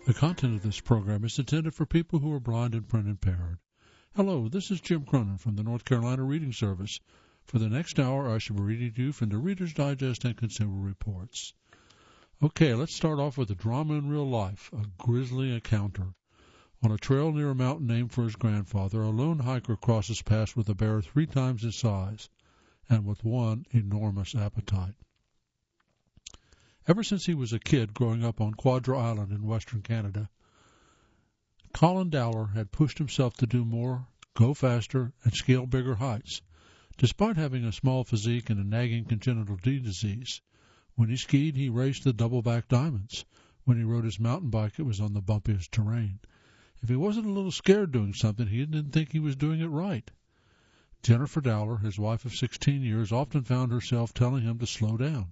The content of this program is intended for people who are blind and print impaired. Hello, this is Jim Cronin from the North Carolina Reading Service. For the next hour, I shall be reading to you from the Reader's Digest and Consumer Reports. Okay, let's start off with a drama in real life, a grisly encounter. On a trail near a mountain named for his grandfather, a lone hiker crosses paths with a bear 3 times his size and with one enormous appetite. Ever since he was a kid growing up on Quadra Island in western Canada, Colin Dowler had pushed himself to do more, go faster, and scale bigger heights, despite having a small physique and a nagging congenital knee disease. When he skied, he raced the double-back diamonds. When he rode his mountain bike, it was on the bumpiest terrain. If he wasn't a little scared doing something, he didn't think he was doing it right. Jennifer Dowler, his wife of 16 years, often found herself telling him to slow down.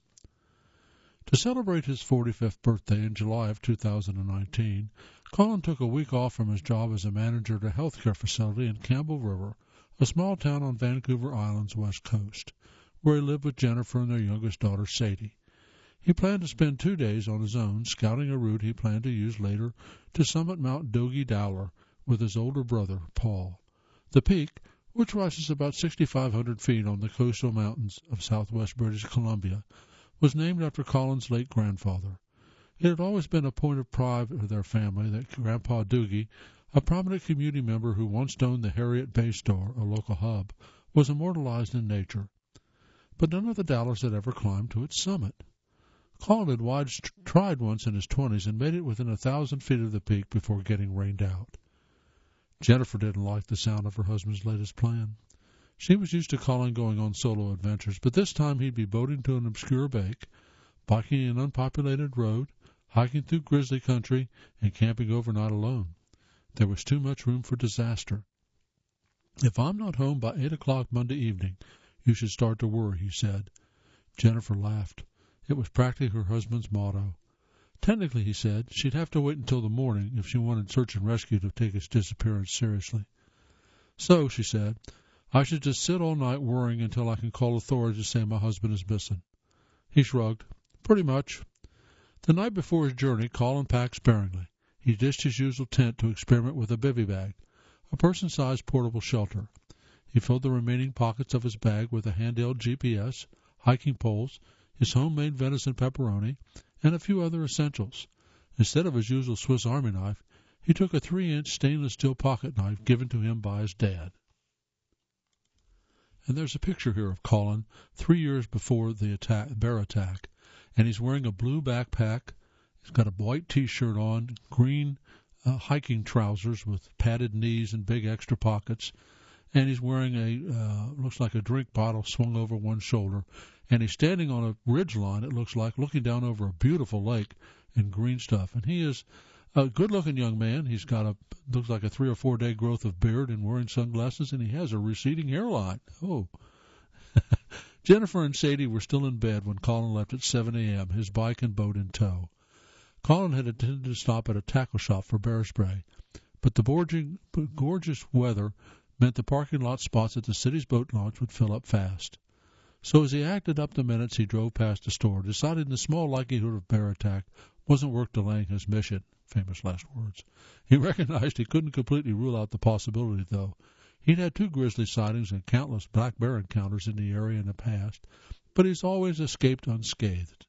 To celebrate his 45th birthday in July of 2019, Colin took a week off from his job as a manager at a healthcare facility in Campbell River, a small town on Vancouver Island's west coast, where he lived with Jennifer and their youngest daughter, Sadie. He planned to spend 2 days on his own, scouting a route he planned to use later to summit Mount Dogie Dowler with his older brother, Paul. The peak, which rises about 6,500 feet on the coastal mountains of southwest British Columbia, was named after Colin's late grandfather. It had always been a point of pride of their family that Grandpa Doogie, a prominent community member who once owned the Harriet Bay Store, a local hub, was immortalized in nature. But none of the Dowlers had ever climbed to its summit. Colin had tried once in his 20s and made it within 1,000 feet of the peak before getting rained out. Jennifer didn't like the sound of her husband's latest plan. She was used to Colin going on solo adventures, but this time he'd be boating to an obscure bake, biking an unpopulated road, hiking through grizzly country, and camping overnight alone. There was too much room for disaster. "If I'm not home by 8 o'clock Monday evening, you should start to worry," he said. Jennifer laughed. It was practically her husband's motto. Technically, he said, she'd have to wait until the morning if she wanted search and rescue to take his disappearance seriously. "So," she said, "I should just sit all night worrying until I can call authorities to say my husband is missing." He shrugged. "Pretty much." The night before his journey, Colin packed sparingly. He ditched his usual tent to experiment with a bivy bag, a person-sized portable shelter. He filled the remaining pockets of his bag with a handheld GPS, hiking poles, his homemade venison pepperoni, and a few other essentials. Instead of his usual Swiss Army knife, he took a 3-inch stainless steel pocket knife given to him by his dad. And there's a picture here of Colin 3 years before the bear attack, and he's wearing a blue backpack. He's got a white T-shirt on, green hiking trousers with padded knees and big extra pockets, and he's wearing looks like a drink bottle swung over one shoulder, and he's standing on a ridge line, it looks like, looking down over a beautiful lake and green stuff. And he is a good-looking young man. He's got looks like a 3 or 4 day growth of beard and wearing sunglasses, and he has a receding hairline. Oh. Jennifer and Sadie were still in bed when Colin left at 7 a.m., his bike and boat in tow. Colin had intended to stop at a tackle shop for bear spray, but the gorgeous weather meant the parking lot spots at the city's boat launch would fill up fast. So as he acted up the minutes, he drove past the store, deciding the small likelihood of bear attack wasn't worth delaying his mission. Famous last words. He recognized he couldn't completely rule out the possibility, though. He'd had 2 grizzly sightings and countless black bear encounters in the area in the past, but he's always escaped unscathed.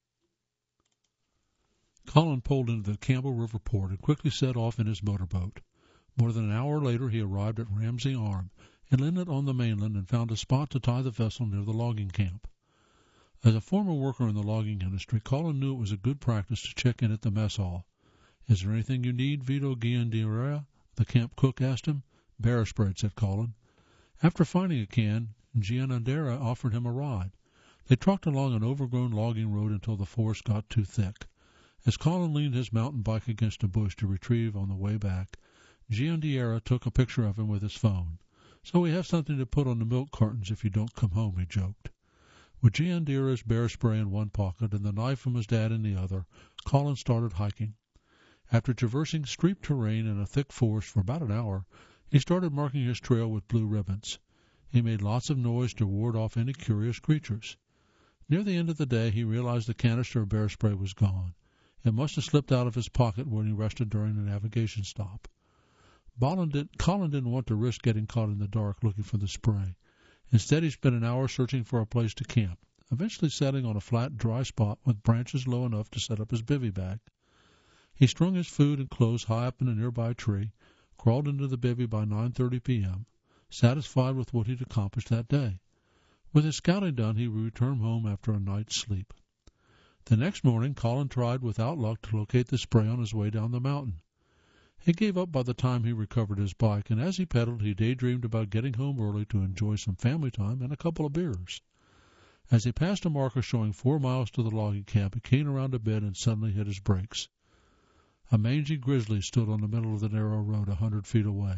Colin pulled into the Campbell River port and quickly set off in his motorboat. More than an hour later, he arrived at Ramsey Arm and landed on the mainland and found a spot to tie the vessel near the logging camp. As a former worker in the logging industry, Colin knew it was a good practice to check in at the mess hall. "Is there anything you need, Vito Giandiera?" the camp cook asked him. "Bear spray," said Colin. After finding a can, Giandiera offered him a ride. They trucked along an overgrown logging road until the forest got too thick. As Colin leaned his mountain bike against a bush to retrieve on the way back, Giandiera took a picture of him with his phone. "So we have something to put on the milk cartons if you don't come home," he joked. With Giandiera's bear spray in one pocket and the knife from his dad in the other, Colin started hiking. After traversing steep terrain in a thick forest for about an hour, he started marking his trail with blue ribbons. He made lots of noise to ward off any curious creatures. Near the end of the day, he realized the canister of bear spray was gone. It must have slipped out of his pocket when he rested during the navigation stop. Colin didn't want to risk getting caught in the dark looking for the spray. Instead, he spent an hour searching for a place to camp, eventually settling on a flat, dry spot with branches low enough to set up his bivy bag. He strung his food and clothes high up in a nearby tree, crawled into the bivy by 9:30 p.m., satisfied with what he'd accomplished that day. With his scouting done, he returned home after a night's sleep. The next morning, Colin tried without luck to locate the spray on his way down the mountain. He gave up by the time he recovered his bike, and as he pedaled, he daydreamed about getting home early to enjoy some family time and a couple of beers. As he passed a marker showing 4 miles to the logging camp, he came around a bend and suddenly hit his brakes. A mangy grizzly stood on the middle of the narrow road 100 feet away.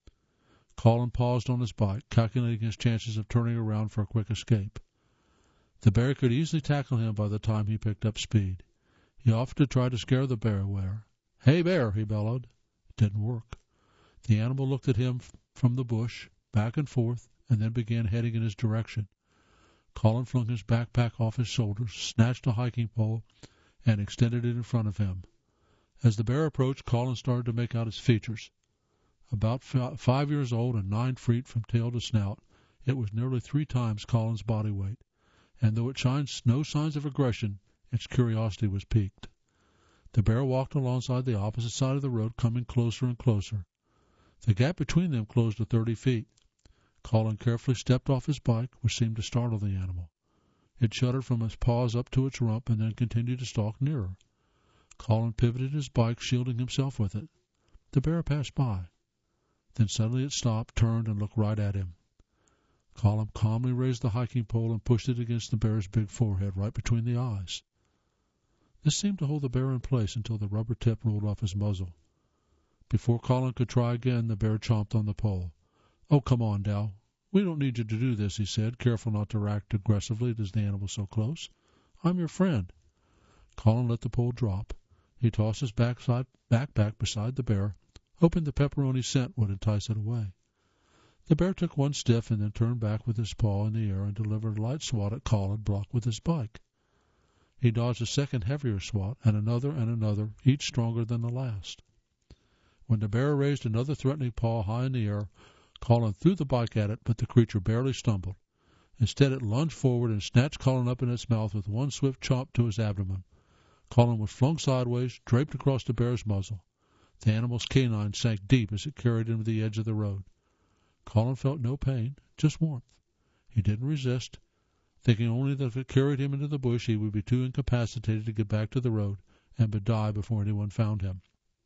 Colin paused on his bike, calculating his chances of turning around for a quick escape. The bear could easily tackle him by the time he picked up speed. He offered to try to scare the bear away. "Hey, bear!" he bellowed. It didn't work. The animal looked at him from the bush, back and forth, and then began heading in his direction. Colin flung his backpack off his shoulders, snatched a hiking pole, and extended it in front of him. As the bear approached, Colin started to make out its features. About 5 years old and 9 feet from tail to snout, it was nearly 3 times Colin's body weight, and though it showed no signs of aggression, its curiosity was piqued. The bear walked alongside the opposite side of the road, coming closer and closer. The gap between them closed to 30 feet. Colin carefully stepped off his bike, which seemed to startle the animal. It shuddered from its paws up to its rump and then continued to stalk nearer. Colin pivoted his bike, shielding himself with it. The bear passed by. Then suddenly it stopped, turned, and looked right at him. Colin calmly raised the hiking pole and pushed it against the bear's big forehead, right between the eyes. This seemed to hold the bear in place until the rubber tip rolled off his muzzle. Before Colin could try again, the bear chomped on the pole. "Oh, come on, Dal. We don't need you to do this," he said, careful not to react aggressively as the animal was so close. "I'm your friend." Colin let the pole drop. He tossed his backpack beside the bear, hoping the pepperoni scent would entice it away. The bear took one stiff and then turned back with his paw in the air and delivered a light swat at Colin, blocked with his bike. He dodged a second heavier swat, and another, each stronger than the last. When the bear raised another threatening paw high in the air, Colin threw the bike at it, but the creature barely stumbled. Instead, it lunged forward and snatched Colin up in its mouth with one swift chomp to his abdomen. Colin was flung sideways, draped across the bear's muzzle. The animal's canine sank deep as it carried him to the edge of the road. Colin felt no pain, just warmth. He didn't resist, thinking only that if it carried him into the bush he would be too incapacitated to get back to the road and would die before anyone found him.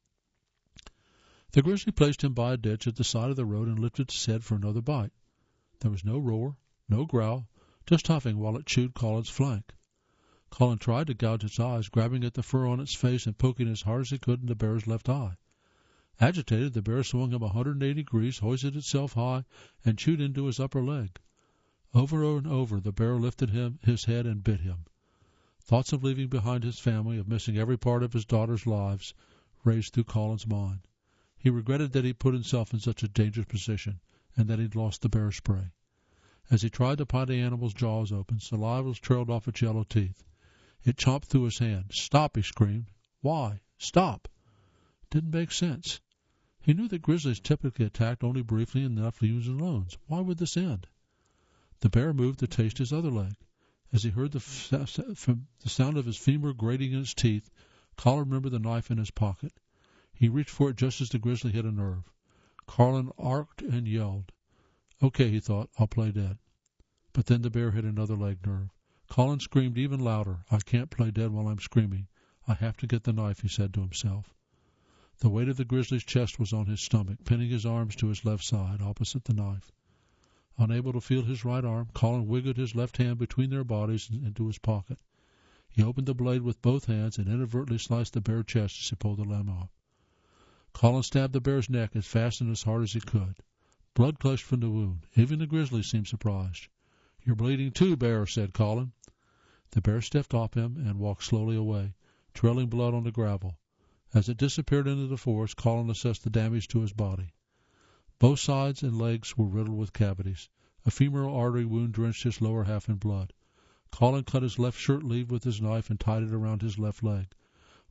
The grizzly placed him by a ditch at the side of the road and lifted its head for another bite. There was no roar, no growl, just huffing while it chewed Colin's flank. Colin tried to gouge its eyes, grabbing at the fur on its face and poking as hard as he could in the bear's left eye. Agitated, the bear swung him 180 degrees, hoisted itself high, and chewed into his upper leg. Over and over, the bear lifted his head and bit him. Thoughts of leaving behind his family, of missing every part of his daughter's lives, raced through Colin's mind. He regretted that he'd put himself in such a dangerous position, and that he'd lost the bear spray. As he tried to pry the animal's jaws open, saliva trailed off its yellow teeth. It chomped through his hand. "Stop!" he screamed. "Why? Stop!" It didn't make sense. He knew that grizzlies typically attacked only briefly and left leaves and loans. Why would this end? The bear moved to taste his other leg. As he heard the sound of his femur grating in his teeth, Colin remembered the knife in his pocket. He reached for it just as the grizzly hit a nerve. Colin arced and yelled. "Okay," he thought, "I'll play dead." But then the bear hit another leg nerve. Colin screamed even louder. "I can't play dead while I'm screaming. I have to get the knife," he said to himself. The weight of the grizzly's chest was on his stomach, pinning his arms to his left side, opposite the knife. Unable to feel his right arm, Colin wiggled his left hand between their bodies into his pocket. He opened the blade with both hands and inadvertently sliced the bear's chest as he pulled the limb off. Colin stabbed the bear's neck as fast and as hard as he could. Blood gushed from the wound. Even the grizzly seemed surprised. "You're bleeding too, bear," said Colin. The bear stepped off him and walked slowly away, trailing blood on the gravel. As it disappeared into the forest, Colin assessed the damage to his body. Both sides and legs were riddled with cavities. A femoral artery wound drenched his lower half in blood. Colin cut his left shirt sleeve with his knife and tied it around his left leg.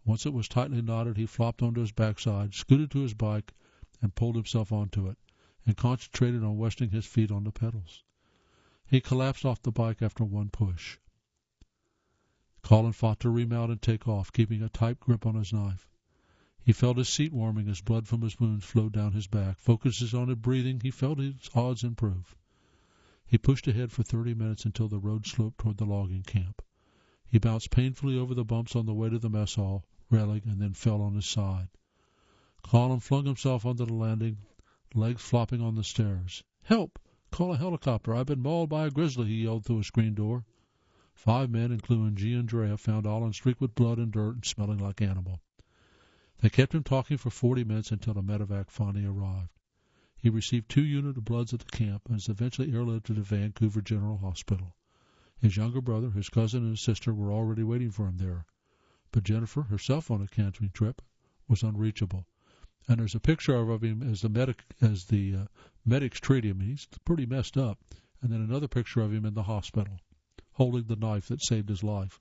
Once it was tightly knotted, he flopped onto his backside, scooted to his bike, and pulled himself onto it, and concentrated on resting his feet on the pedals. He collapsed off the bike after one push. Colin fought to remount and take off, keeping a tight grip on his knife. He felt his seat warming as blood from his wounds flowed down his back. Focusing on his breathing, he felt his odds improve. He pushed ahead for 30 minutes until the road sloped toward the logging camp. He bounced painfully over the bumps on the way to the mess hall railing and then fell on his side. Colin flung himself onto the landing, legs flopping on the stairs. "Help! Call a helicopter! I've been mauled by a grizzly," he yelled through a screen door. 5 men, including G. Andrea, found Olin streaked with blood and dirt and smelling like animal. They kept him talking for 40 minutes until a medevac finally arrived. He received 2 units of bloods at the camp and was eventually airlifted to the Vancouver General Hospital. His younger brother, his cousin, and his sister were already waiting for him there. But Jennifer, herself on a camping trip, was unreachable. And there's a picture of him as the medics treat him. He's pretty messed up. And then another picture of him in the hospital, holding the knife that saved his life.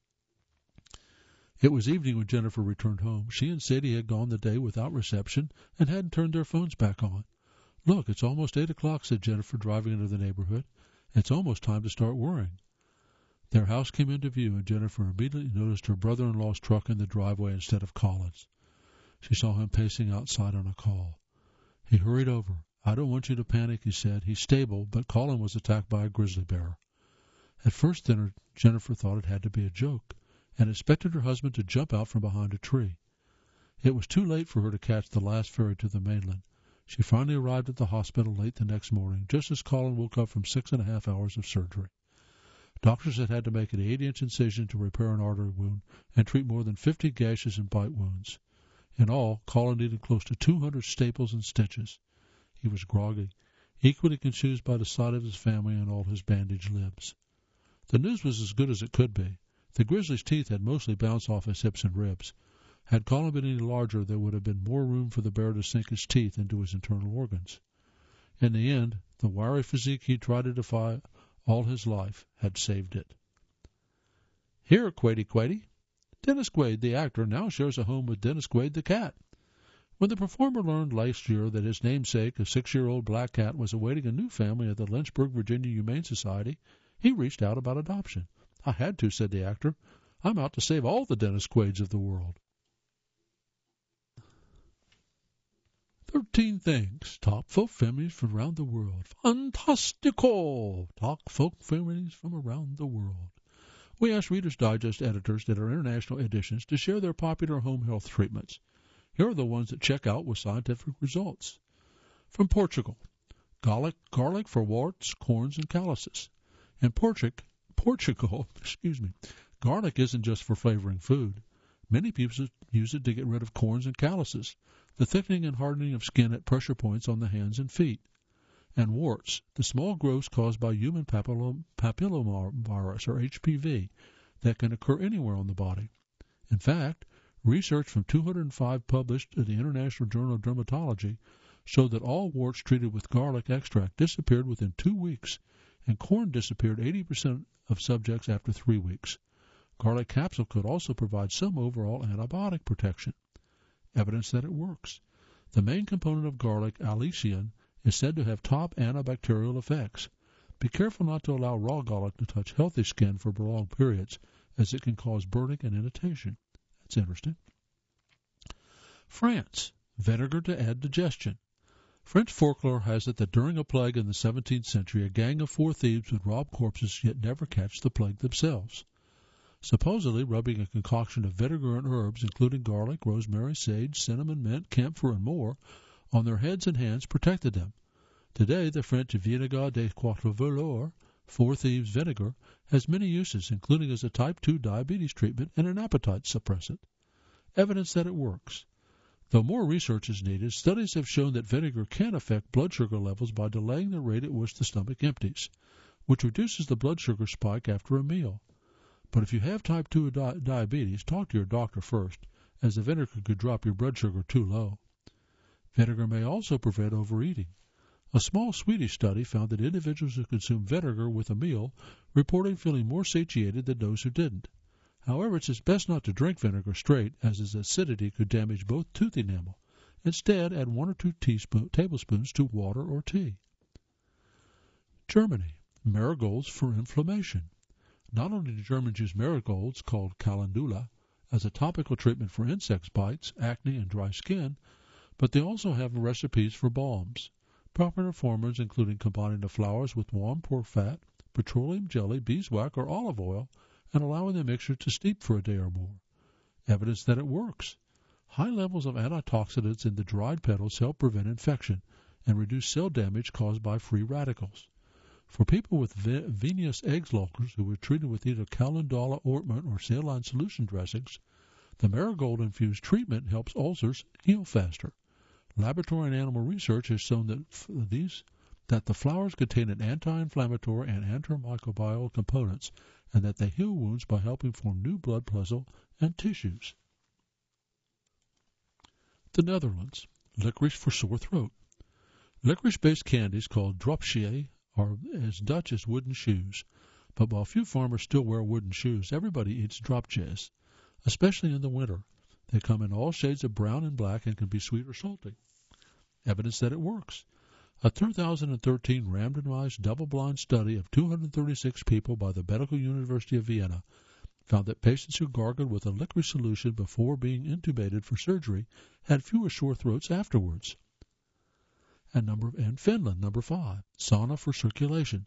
It was evening when Jennifer returned home. She and Sadie had gone the day without reception and hadn't turned their phones back on. "Look, it's almost 8 o'clock, said Jennifer, driving into the neighborhood. "It's almost time to start worrying." Their house came into view, and Jennifer immediately noticed her brother-in-law's truck in the driveway instead of Colin's. She saw him pacing outside on a call. He hurried over. "I don't want you to panic," he said. "He's stable, but Colin was attacked by a grizzly bear." At first, Jennifer thought it had to be a joke, and expected her husband to jump out from behind a tree. It was too late for her to catch the last ferry to the mainland. She finally arrived at the hospital late the next morning, just as Colin woke up from 6.5 hours of surgery. Doctors had to make an 8-inch incision to repair an artery wound and treat more than 50 gashes and bite wounds. In all, Colin needed close to 200 staples and stitches. He was groggy, equally confused by the sight of his family and all his bandaged limbs. The news was as good as it could be. The grizzly's teeth had mostly bounced off his hips and ribs. Had Colin been any larger, there would have been more room for the bear to sink his teeth into his internal organs. In the end, the wiry physique he tried to defy all his life had saved it. Here, Quady. Dennis Quaid, the actor, now shares a home with Dennis Quaid, the cat. When the performer learned last year that his namesake, a 6-year-old black cat, was awaiting a new family at the Lynchburg, Virginia Humane Society, he reached out about adoption. "I had to," said the actor. "I'm out to save all the Dennis Quaids of the world." 13 things top folk families from around the world. Fantastico! Top folk families from around the world. We asked Reader's Digest editors at our international editions to share their popular home health treatments. Here are the ones that check out with scientific results. From Portugal, garlic for warts, corns, and calluses. In Portugal, garlic isn't just for flavoring food. Many people use it to get rid of corns and calluses, the thickening and hardening of skin at pressure points on the hands and feet. And warts, the small growths caused by human papillomavirus, or HPV, that can occur anywhere on the body. In fact, research from 205 published in the International Journal of Dermatology showed that all warts treated with garlic extract disappeared within 2 weeks, and corn disappeared 80% of subjects after 3 weeks. Garlic capsule could also provide some overall antibiotic protection. Evidence that it works. The main component of garlic, allicin, is said to have top antibacterial effects. Be careful not to allow raw garlic to touch healthy skin for prolonged periods, as it can cause burning and irritation. That's interesting. France. Vinegar to add digestion. French folklore has it that during a plague in the 17th century, a gang of 4 thieves would rob corpses yet never catch the plague themselves. Supposedly, rubbing a concoction of vinegar and herbs, including garlic, rosemary, sage, cinnamon, mint, camphor, and more, on their heads and hands protected them. Today, the French vinaigre de 4 voleurs, 4 thieves vinegar, has many uses, including as a type 2 diabetes treatment and an appetite suppressant. Evidence that it works. Though more research is needed, studies have shown that vinegar can affect blood sugar levels by delaying the rate at which the stomach empties, which reduces the blood sugar spike after a meal. But if you have type 2 diabetes, talk to your doctor first, as the vinegar could drop your blood sugar too low. Vinegar may also prevent overeating. A small Swedish study found that individuals who consumed vinegar with a meal reported feeling more satiated than those who didn't. However, it's best not to drink vinegar straight, as its acidity could damage both tooth enamel. Instead, add 1 or 2 tablespoons to water or tea. Germany. Marigolds for inflammation. Not only do Germans use marigolds, called calendula, as a topical treatment for insect bites, acne, and dry skin, but they also have recipes for balms. Popular formulas including combining the flowers with warm pork fat, petroleum jelly, beeswax, or olive oil, and allowing the mixture to steep for a day or more. Evidence that it works. High levels of antioxidants in the dried petals help prevent infection and reduce cell damage caused by free radicals. For people with venous egg ulcers who were treated with either calendula ointment or saline solution dressings, the marigold-infused treatment helps ulcers heal faster. Laboratory and animal research has shown that the flowers contain an anti-inflammatory and antimicrobial components, and that they heal wounds by helping form new blood vessels and tissues. The Netherlands. Licorice for sore throat. Licorice-based candies called dropsje are as Dutch as wooden shoes, but while few farmers still wear wooden shoes, everybody eats dropsjes, especially in the winter. They come in all shades of brown and black and can be sweet or salty. Evidence that it works. A 2013 randomized double-blind study of 236 people by the Medical University of Vienna found that patients who gargled with a licorice solution before being intubated for surgery had fewer sore throats afterwards. And Finland, number 5, sauna for circulation.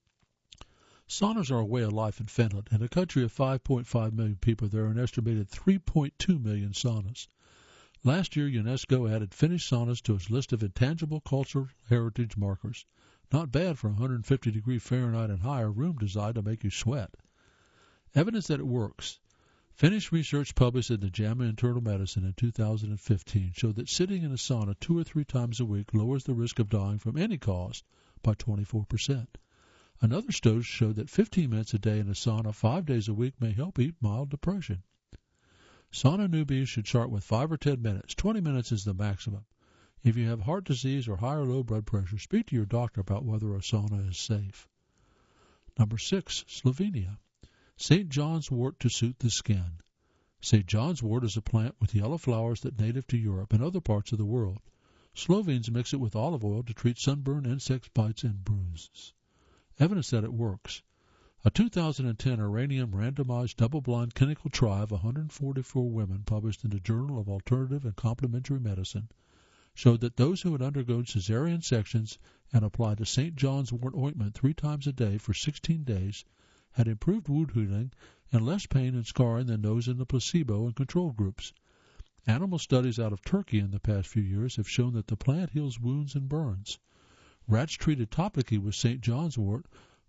Saunas are a way of life in Finland. In a country of 5.5 million people, there are an estimated 3.2 million saunas. Last year, UNESCO added Finnish saunas to its list of intangible cultural heritage markers. Not bad for 150 degrees Fahrenheit and higher room designed to make you sweat. Evidence that it works. Finnish research published in the JAMA Internal Medicine in 2015 showed that sitting in a sauna 2 or 3 times a week lowers the risk of dying from any cause by 24%. Another study showed that 15 minutes a day in a sauna 5 days a week may help eat mild depression. Sauna newbies should start with 5 or 10 minutes. 20 minutes is the maximum. If you have heart disease or high or low blood pressure, speak to your doctor about whether a sauna is safe. Number 6, Slovenia. St. John's wort to soothe the skin. St. John's wort is a plant with yellow flowers that native to Europe and other parts of the world. Slovenes mix it with olive oil to treat sunburn, insect bites, and bruises. Evidence that it works. A 2010 Iranian randomized double-blind clinical trial of 144 women published in the Journal of Alternative and Complementary Medicine showed that those who had undergone cesarean sections and applied a St. John's wort ointment 3 times a day for 16 days had improved wound healing and less pain and scarring than those in the placebo and control groups. Animal studies out of Turkey in the past few years have shown that the plant heals wounds and burns. Rats treated topically with St. John's wort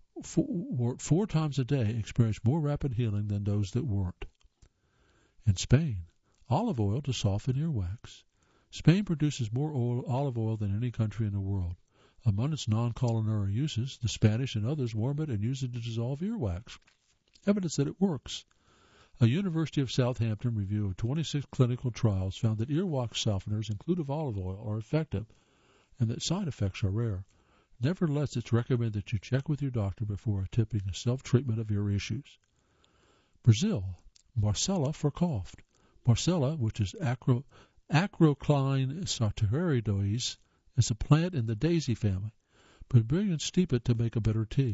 4 times a day experienced more rapid healing than those that weren't. In Spain, olive oil to soften earwax. Spain produces more olive oil than any country in the world. Among its non-culinary uses, the Spanish and others warm it and use it to dissolve earwax. Evidence that it works. A University of Southampton review of 26 clinical trials found that earwax softeners, including olive oil, are effective and that side effects are rare. Nevertheless, it's recommended that you check with your doctor before attempting a self-treatment of your issues. Brazil, Marcella for cough. Marcella, which is Acrocline sartoridoides, is a plant in the daisy family. Brazilians steep it to make a bitter tea.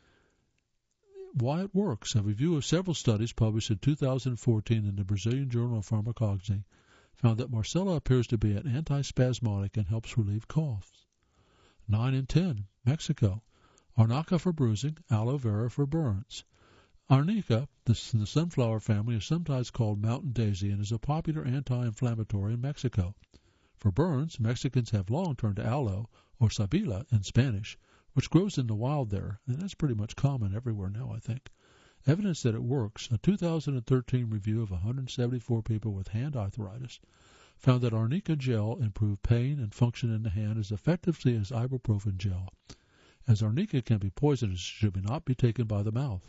Why it works. A review of several studies published in 2014 in the Brazilian Journal of Pharmacology found that Marcella appears to be an antispasmodic and helps relieve coughs. 9 and 10, Mexico. Arnica for bruising, aloe vera for burns. Arnica, the sunflower family, is sometimes called mountain daisy and is a popular anti-inflammatory in Mexico. For burns, Mexicans have long turned to aloe, or sabila in Spanish, which grows in the wild there, and that's pretty much common everywhere now, I think. Evidence that it works. A 2013 review of 174 people with hand arthritis found that Arnica gel improved pain and function in the hand as effectively as ibuprofen gel. As Arnica can be poisonous, it should not be taken by the mouth.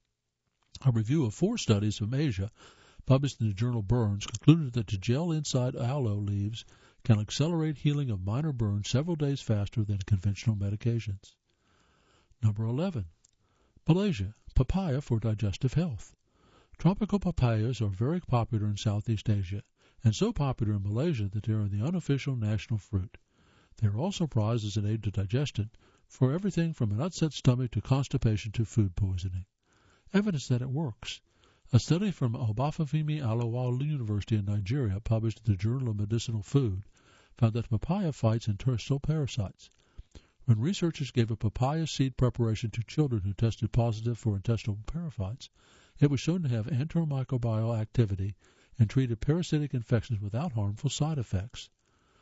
A review of 4 studies from Asia, published in the journal Burns, concluded that the gel inside aloe leaves can accelerate healing of minor burns several days faster than conventional medications. Number 11. Malaysia, papaya for digestive health. Tropical papayas are very popular in Southeast Asia, and so popular in Malaysia that they are the unofficial national fruit. They are also prized as an aid to digestion for everything from an upset stomach to constipation to food poisoning. Evidence that it works. A study from Obafemi Awolowo University in Nigeria, published in the Journal of Medicinal Food, found that papaya fights intestinal parasites. When researchers gave a papaya seed preparation to children who tested positive for intestinal parasites, it was shown to have antimicrobial activity and treated parasitic infections without harmful side effects.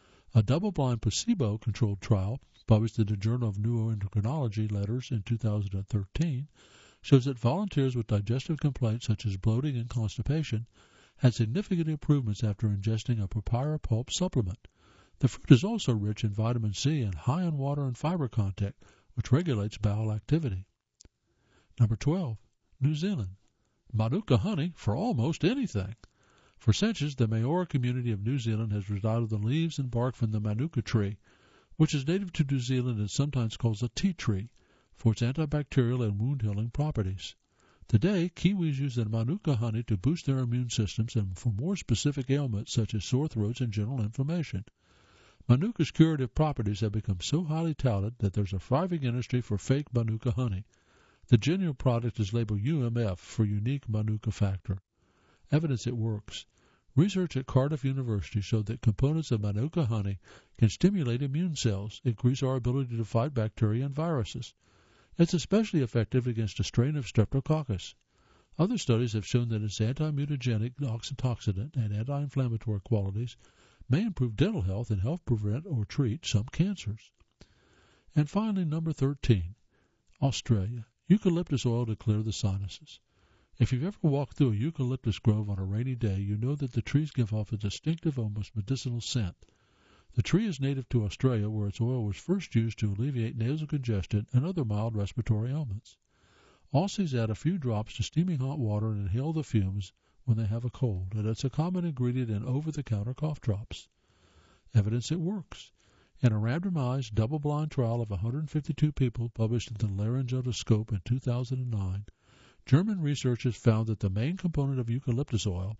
A double-blind placebo-controlled trial, published in the Journal of Neuroendocrinology Letters in 2013, shows that volunteers with digestive complaints such as bloating and constipation had significant improvements after ingesting a papaya pulp supplement. The fruit is also rich in vitamin C and high in water and fiber content, which regulates bowel activity. Number 12. New Zealand. Manuka honey for almost anything. For centuries, the Maori community of New Zealand has relied on the leaves and bark from the Manuka tree, which is native to New Zealand and sometimes called a tea tree, for its antibacterial and wound-healing properties. Today, Kiwis use the Manuka honey to boost their immune systems and for more specific ailments such as sore throats and general inflammation. Manuka's curative properties have become so highly touted that there's a thriving industry for fake Manuka honey. The genuine product is labeled UMF for unique Manuka factor. Evidence it works. Research at Cardiff University showed that components of Manuka honey can stimulate immune cells, increase our ability to fight bacteria and viruses. It's especially effective against a strain of Streptococcus. Other studies have shown that its anti-mutagenic, antioxidant, and anti-inflammatory qualities may improve dental health and help prevent or treat some cancers. And finally, number 13, Australia. Eucalyptus oil to clear the sinuses. If you've ever walked through a eucalyptus grove on a rainy day, you know that the trees give off a distinctive, almost medicinal scent. The tree is native to Australia, where its oil was first used to alleviate nasal congestion and other mild respiratory ailments. Aussies add a few drops to steaming hot water and inhale the fumes when they have a cold, and it's a common ingredient in over-the-counter cough drops. Evidence it works. In a randomized, double-blind trial of 152 people published in the Laryngoscope in 2009, German researchers found that the main component of eucalyptus oil,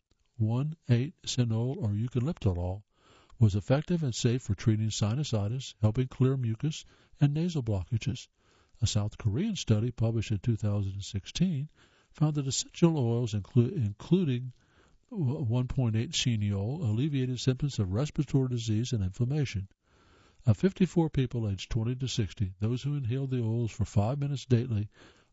1,8-Cenol or eucalyptolol, was effective and safe for treating sinusitis, helping clear mucus, and nasal blockages. A South Korean study published in 2016 found that essential oils, including 1,8-Cineol, alleviated symptoms of respiratory disease and inflammation. Of 54 people aged 20 to 60, those who inhaled the oils for 5 minutes daily,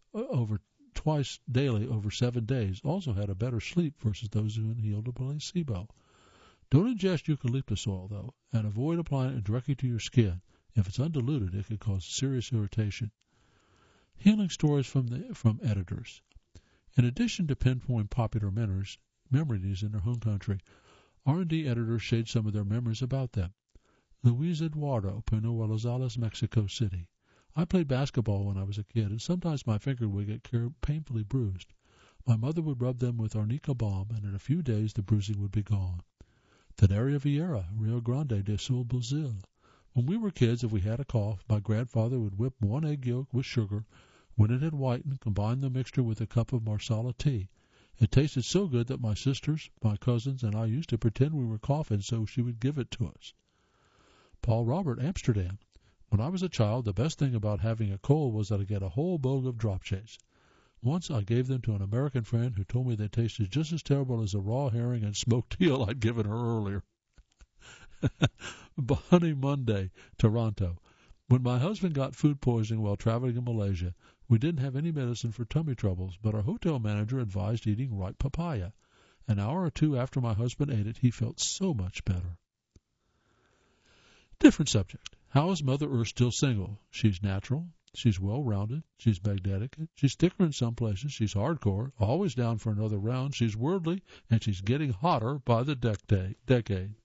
twice daily over 7 days, also had a better sleep versus those who inhaled a placebo. Don't ingest eucalyptus oil, though, and avoid applying it directly to your skin. If it's undiluted, it can cause serious irritation. Healing stories from editors. In addition to pinpoint popular memories in their home country, R&D editors shared some of their memories about them. Luis Eduardo, Pino Rosales, Mexico City. I played basketball when I was a kid, and sometimes my finger would get painfully bruised. My mother would rub them with arnica balm, and in a few days the bruising would be gone. Tadaria Vieira, Rio Grande do Sul, Brazil. When we were kids, if we had a cough, my grandfather would whip 1 egg yolk with sugar. When it had whitened, combine the mixture with a cup of Marsala tea. It tasted so good that my sisters, my cousins, and I used to pretend we were coughing so she would give it to us. Paul Robert, Amsterdam. When I was a child, the best thing about having a cold was that I get a whole bowl of drop shades. Once I gave them to an American friend who told me they tasted just as terrible as a raw herring and smoked eel I'd given her earlier. Bonnie Monday, Toronto. When my husband got food poisoning while traveling in Malaysia, we didn't have any medicine for tummy troubles, but our hotel manager advised eating ripe papaya. An hour or two after my husband ate it, he felt so much better. Different subject. How is Mother Earth still single? She's natural. She's well-rounded. She's magnetic. She's thicker in some places. She's hardcore. Always down for another round. She's worldly, and she's getting hotter by the decade.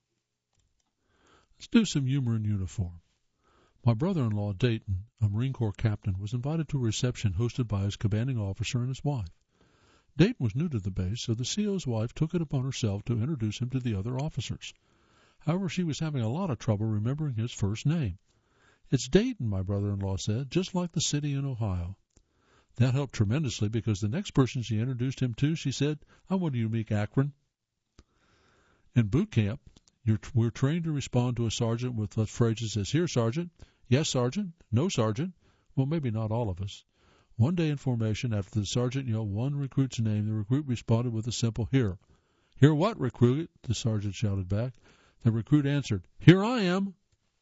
Let's do some humor in uniform. My brother-in-law, Dayton, a Marine Corps captain, was invited to a reception hosted by his commanding officer and his wife. Dayton was new to the base, so the CO's wife took it upon herself to introduce him to the other officers. However, she was having a lot of trouble remembering his first name. "It's Dayton," my brother-in-law said, "just like the city in Ohio." That helped tremendously because the next person she introduced him to, she said, "I want a unique Akron." In boot camp, we're trained to respond to a sergeant with phrases as, "Here, Sergeant," "Yes, Sergeant," "No, Sergeant." Well, maybe not all of us. One day in formation, after the sergeant yelled one recruit's name, the recruit responded with a simple "Here." "Here what, recruit?" the sergeant shouted back. The recruit answered, "Here I am."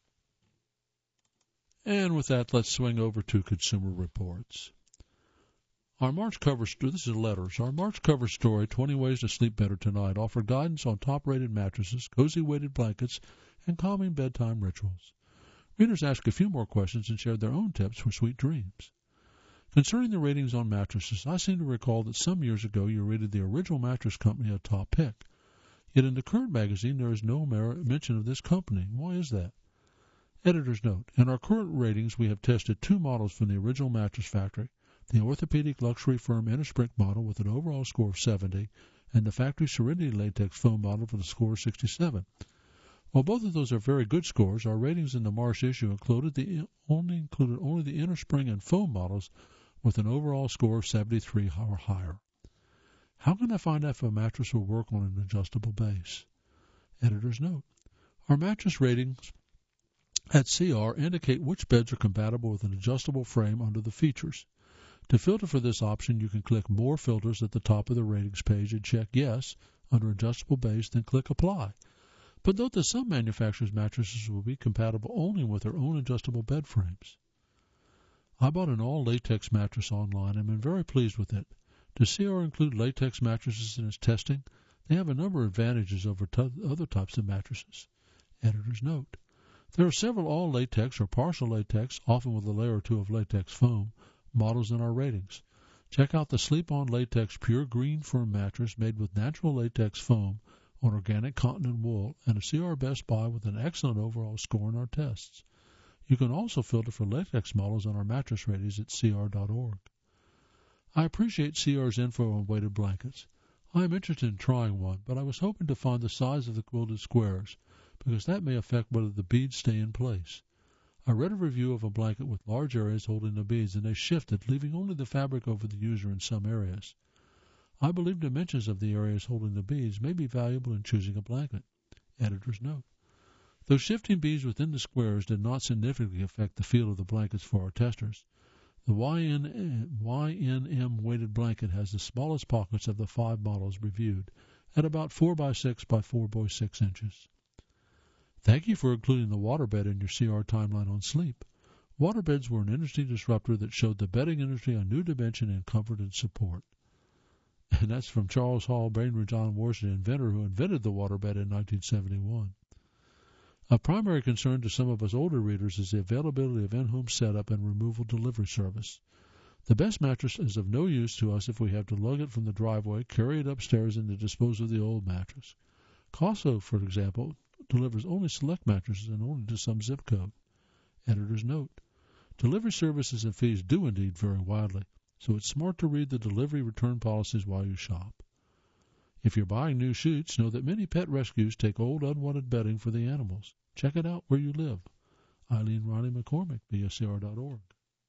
And with that, let's swing over to Consumer Reports. Our March cover story, this is letters. Our March cover story, 20 Ways to Sleep Better Tonight, offer guidance on top-rated mattresses, cozy weighted blankets, and calming bedtime rituals. Readers ask a few more questions and share their own tips for sweet dreams. Concerning the ratings on mattresses, I seem to recall that some years ago you rated the Original Mattress Company a top pick. Yet in the current magazine there is no mention of this company. Why is that? Editor's note: in our current ratings we have tested two models from the Original Mattress Factory, the orthopedic luxury firm Innerspring model with an overall score of 70, and the factory Serenity latex foam model with a score of 67. While both of those are very good scores, our ratings in the March issue included only the Innerspring and foam models with an overall score of 73 or higher. How can I find out if a mattress will work on an adjustable base? Editor's note: our mattress ratings at CR indicate which beds are compatible with an adjustable frame under the features. To filter for this option, you can click More Filters at the top of the ratings page and check Yes under Adjustable Base, then click Apply. But note that some manufacturers' mattresses will be compatible only with their own adjustable bed frames. I bought an all-latex mattress online and am very pleased with it. Does CR include latex mattresses in its testing? They have a number of advantages over other types of mattresses. Editor's note: there are several all-latex or partial latex, often with a layer or two of latex foam, models in our ratings. Check out the Sleep-On Latex Pure Green Firm mattress made with natural latex foam on organic cotton and wool, and a CR Best Buy with an excellent overall score in our tests. You can also filter for latex models on our mattress ratings at cr.org. I appreciate CR's info on weighted blankets. I am interested in trying one, but I was hoping to find the size of the quilted squares, because that may affect whether the beads stay in place. I read a review of a blanket with large areas holding the beads, and they shifted, leaving only the fabric over the user in some areas. I believe dimensions of the areas holding the beads may be valuable in choosing a blanket. Editor's note: though shifting beads within the squares did not significantly affect the feel of the blankets for our testers, the YNM weighted blanket has the smallest pockets of the 5 models reviewed, at about 4 by 6 by 4 by 6 inches. Thank you for including the waterbed in your CR timeline on sleep. Waterbeds were an industry disruptor that showed the bedding industry a new dimension in comfort and support. And that's from Charles Hall Bainbridge Onward, the inventor who invented the waterbed in 1971. A primary concern to some of us older readers is the availability of in-home setup and removal delivery service. The best mattress is of no use to us if we have to lug it from the driveway, carry it upstairs, and to dispose of the old mattress. Costco, for example, delivers only select mattresses and only to some zip code. Editor's note: delivery services and fees do indeed vary widely, so it's smart to read the delivery return policies while you shop. If you're buying new sheets, know that many pet rescues take old unwanted bedding for the animals. Check it out where you live. Eileen Riley McCormick, BSCR.org.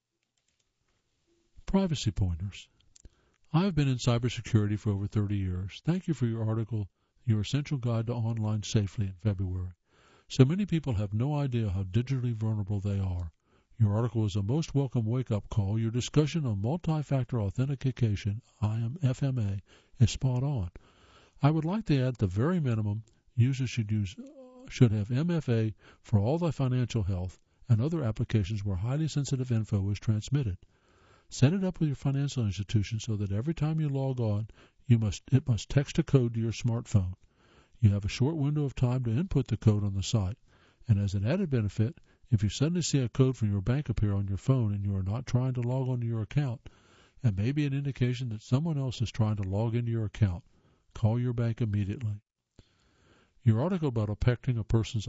Privacy pointers. I've been in cybersecurity for over 30 years. Thank you for your article, Your Essential Guide to Online Safely, in February. So many people have no idea how digitally vulnerable they are. Your article is a most welcome wake-up call. Your discussion on multi-factor authentication, FMA, is spot on. I would like to add the very minimum users should have MFA for all their financial health and other applications where highly sensitive info is transmitted. Set it up with your financial institution so that every time you log on, it must text a code to your smartphone. You have a short window of time to input the code on the site. And as an added benefit, if you suddenly see a code from your bank appear on your phone and you are not trying to log onto your account, it may be an indication that someone else is trying to log into your account. Call your bank immediately. Your article about affecting a person's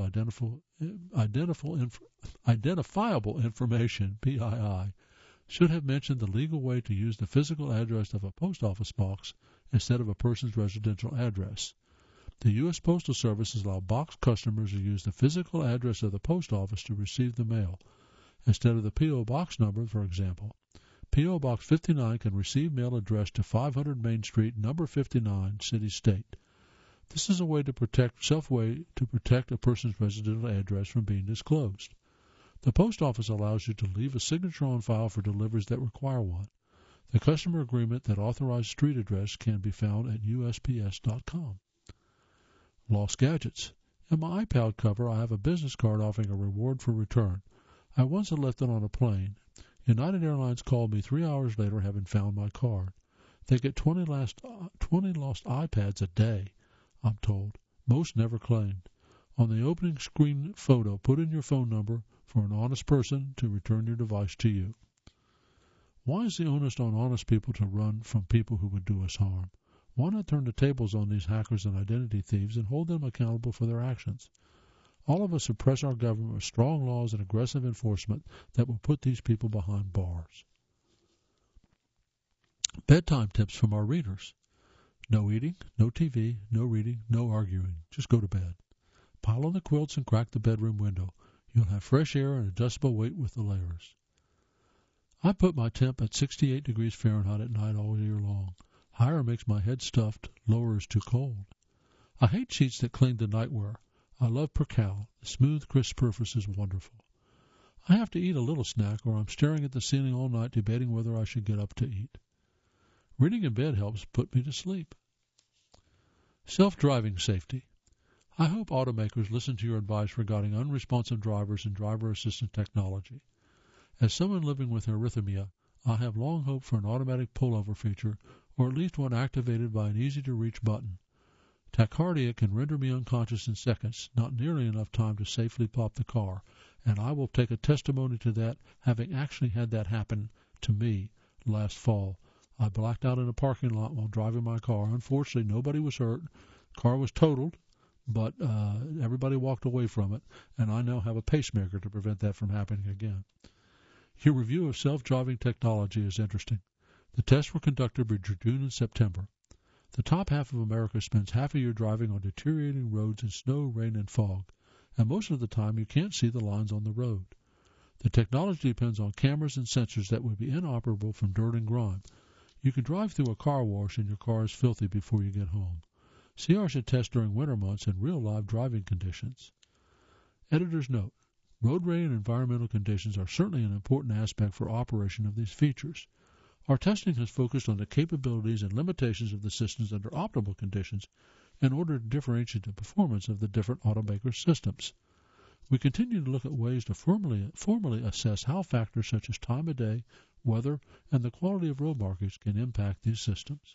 identifiable information, PII, should have mentioned the legal way to use the physical address of a post office box instead of a person's residential address. The U.S. Postal Service allows box customers to use the physical address of the post office to receive the mail, instead of the P.O. box number, for example. P.O. Box 59 can receive mail addressed to 500 Main Street, number 59, City State. This is a way to protect a person's residential address from being disclosed. The post office allows you to leave a signature on file for deliveries that require one. The customer agreement that authorized street address can be found at USPS.com. Lost gadgets. In my iPad cover, I have a business card offering a reward for return. I once had left it on a plane. United Airlines called me 3 hours later having found my card. They get 20 lost iPads a day, I'm told. Most never claimed. On the opening screen photo, put in your phone number for an honest person to return your device to you. Why is the onus on honest people to run from people who would do us harm? Why not turn the tables on these hackers and identity thieves and hold them accountable for their actions? All of us oppress our government with strong laws and aggressive enforcement that will put these people behind bars. Bedtime tips from our readers. No eating, no TV, no reading, no arguing. Just go to bed. Pile on the quilts and crack the bedroom window. You'll have fresh air and adjustable weight with the layers. I put my temp at 68 degrees Fahrenheit at night all year long. Higher makes my head stuffed, lower is too cold. I hate sheets that cling to nightwear. I love Percale. The smooth, crisp surface is wonderful. I have to eat a little snack or I'm staring at the ceiling all night debating whether I should get up to eat. Reading in bed helps put me to sleep. Self-driving safety. I hope automakers listen to your advice regarding unresponsive drivers and driver-assistant technology. As someone living with arrhythmia, I have long hoped for an automatic pullover feature, or at least one activated by an easy-to-reach button. Tachycardia can render me unconscious in seconds, not nearly enough time to safely pop the car, and I will take a testimony to that, having actually had that happen to me last fall. I blacked out in a parking lot while driving my car. Unfortunately, nobody was hurt. The car was totaled, but everybody walked away from it, and I now have a pacemaker to prevent that from happening again. Your review of self-driving technology is interesting. The tests were conducted between June and September. The top half of America spends half a year driving on deteriorating roads in snow, rain, and fog, and most of the time you can't see the lines on the road. The technology depends on cameras and sensors that would be inoperable from dirt and grime. You can drive through a car wash and your car is filthy before you get home. CR should test during winter months in real live driving conditions. Editor's note. Road rain and environmental conditions are certainly an important aspect for operation of these features. Our testing has focused on the capabilities and limitations of the systems under optimal conditions in order to differentiate the performance of the different automaker systems. We continue to look at ways to formally assess how factors such as time of day, weather, and the quality of road markings can impact these systems.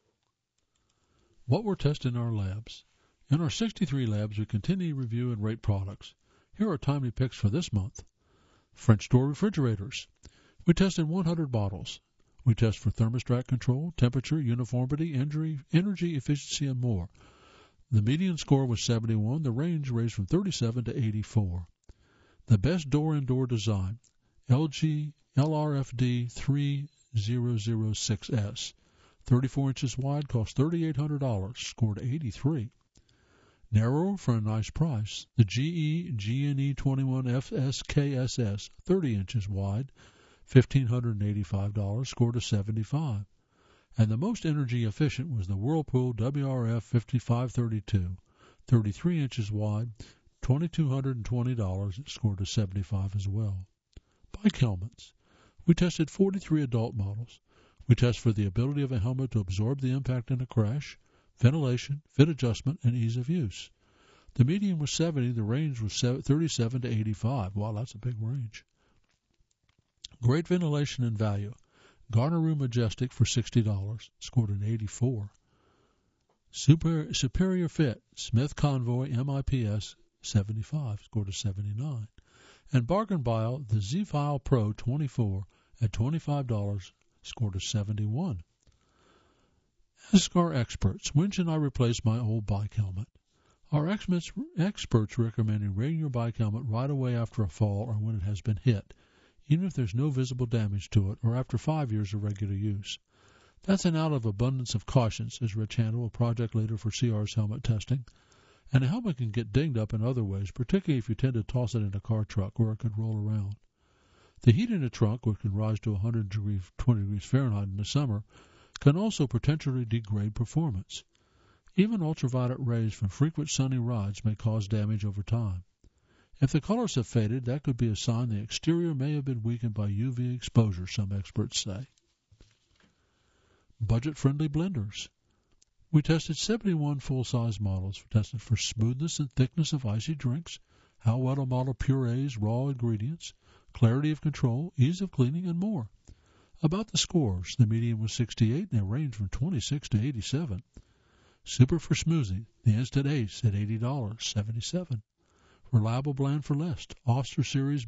What we're testing in our labs. In our 63 labs, we continue to review and rate products. Here are timely picks for this month. French door refrigerators. We tested 100 bottles. We test for thermostat control, temperature, uniformity, energy efficiency, and more. The median score was 71. The range ranged from 37 to 84. The best door-in-door design, LG LRFD 3006S. 34 inches wide, cost $3,800, scored 83. Narrower for a nice price, the GE GNE 21 FSKSS, 30 inches wide, $1,585, scored a 75. And the most energy efficient was the Whirlpool WRF 5532, 33 inches wide, $2,220, scored a 75 as well. Bike helmets. We tested 43 adult models. We test for the ability of a helmet to absorb the impact in a crash, ventilation, fit adjustment, and ease of use. The median was 70. The range was 37 to 85. Wow, that's a big range. Great ventilation and value. Garner Majestic for $60, scored an 84. Superior Fit, Smith Convoy MIPS 75, scored a 79. And Bargain Buy, the Z-File Pro 24 at $25, scored a 71. Ask our experts. When should I replace my old bike helmet? Our experts recommend wearing your bike helmet right away after a fall or when it has been hit, even if there's no visible damage to it, or after 5 years of regular use. That's an out of abundance of caution, says Rich Handel, a project leader for CR's helmet testing. And a helmet can get dinged up in other ways, particularly if you tend to toss it in a car truck where it could roll around. The heat in a trunk, which can rise to 120 degrees Fahrenheit in the summer, can also potentially degrade performance. Even ultraviolet rays from frequent sunny rides may cause damage over time. If the colors have faded, that could be a sign the exterior may have been weakened by UV exposure, some experts say. Budget-friendly blenders. We tested 71 full-size models, tested for smoothness and thickness of icy drinks, how well to model purees, raw ingredients, clarity of control, ease of cleaning, and more. About the scores, the median was 68 and it ranged from 26 to 87. Super for smoothie, the Instant Ace at $80, $77. Reliable blend for less, Oster Series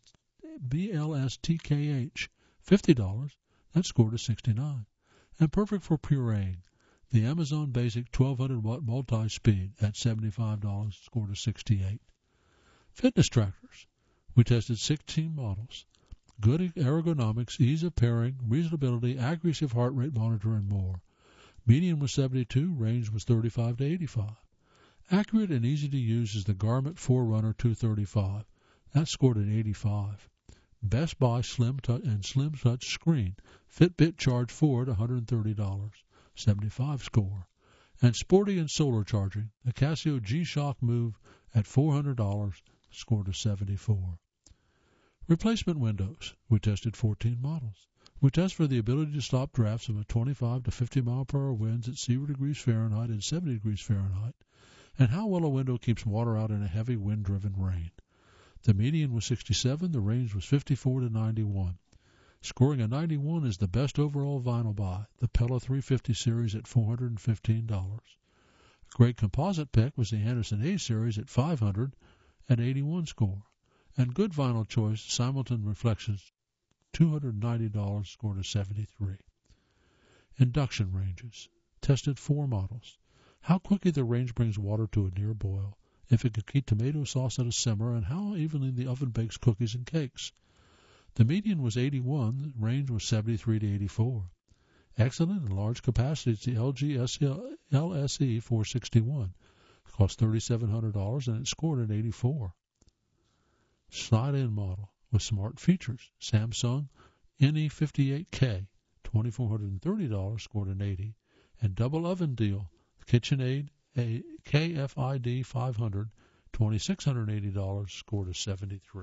BLSTKH, $50, that scored a 69. And perfect for pureeing, the Amazon Basic 1200 watt multi-speed at $75, scored a 68. Fitness trackers. We tested 16 models. Good ergonomics, ease of pairing, reasonability, accuracy of heart rate monitor, and more. Median was 72, range was 35 to 85. Accurate and easy to use is the Garmin Forerunner 235. That scored an 85. Best Buy Slim Touch screen. Fitbit Charge 4 at $130. 75 score. And sporty and solar charging. The Casio G-Shock Move at $400 scored a 74. Replacement windows. We tested 14 models. We test for the ability to stop drafts of a 25 to 50 mile per hour winds at 0 degrees Fahrenheit and 70 degrees Fahrenheit, and how well a window keeps water out in a heavy wind-driven rain. The median was 67, the range was 54 to 91. Scoring a 91 is the best overall vinyl buy, the Pella 350 series at $415. A great composite pick was the Anderson A series at $500 and 81 score. And good vinyl choice, Simulton Reflections, $290, scored a 73. Induction ranges. Tested 4 models. How quickly the range brings water to a near boil, if it can keep tomato sauce at a simmer, and how evenly the oven bakes cookies and cakes. The median was 81, the range was 73 to 84. Excellent and large capacity is the LG LSE 461. It cost $3,700 and it scored an 84. Slide-in model with smart features. Samsung NE58K, $2,430, scored an 80. And double oven deal, KitchenAid a KFID 500, $2,680, scored a 73.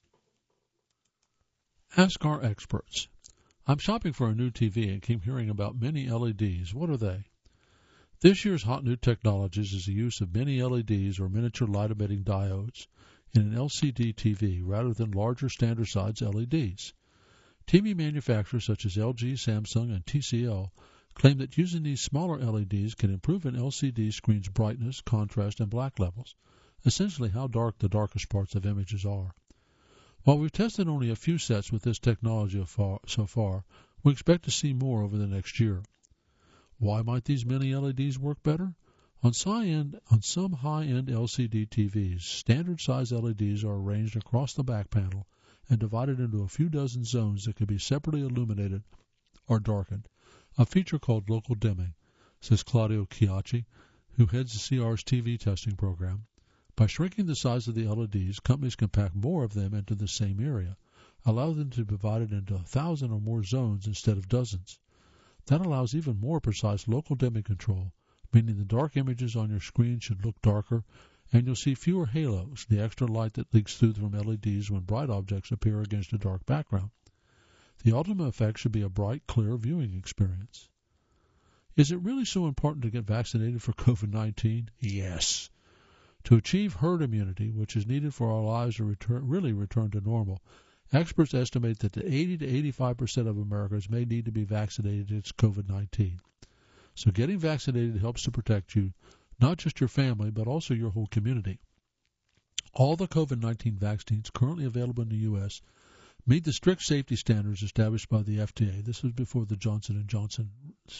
Ask our experts. I'm shopping for a new TV and keep hearing about mini LEDs. What are they? This year's hot new technologies is the use of mini LEDs or miniature light-emitting diodes in an LCD TV rather than larger standard-size LEDs. TV manufacturers such as LG, Samsung, and TCL claim that using these smaller LEDs can improve an LCD screen's brightness, contrast, and black levels, essentially how dark the darkest parts of images are. While we've tested only a few sets with this technology so far, we expect to see more over the next year. Why might these mini LEDs work better? On some high-end LCD TVs, standard-size LEDs are arranged across the back panel and divided into a few dozen zones that can be separately illuminated or darkened, a feature called local dimming, says Claudio Chiacci, who heads the CR's TV testing program. By shrinking the size of the LEDs, companies can pack more of them into the same area, allow them to be divided into 1,000 or more zones instead of dozens. That allows even more precise local dimming control, meaning the dark images on your screen should look darker, and you'll see fewer halos, the extra light that leaks through from LEDs when bright objects appear against a dark background. The ultimate effect should be a bright, clear viewing experience. Is it really so important to get vaccinated for COVID-19? Yes. To achieve herd immunity, which is needed for our lives to return to normal, experts estimate that 80 to 85% of Americans may need to be vaccinated against COVID-19. So getting vaccinated helps to protect you, not just your family, but also your whole community. All the COVID-19 vaccines currently available in the U.S. meet the strict safety standards established by the FDA. This was before the Johnson & Johnson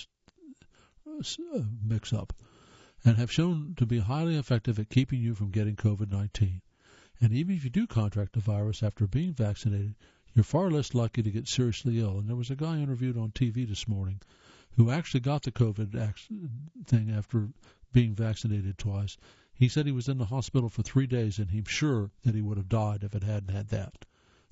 mix-up, and have shown to be highly effective at keeping you from getting COVID-19. And even if you do contract the virus after being vaccinated, you're far less likely to get seriously ill. And there was a guy interviewed on TV this morning who actually got the COVID thing after being vaccinated twice. He said he was in the hospital for 3 days, and he's sure that he would have died if it hadn't had that.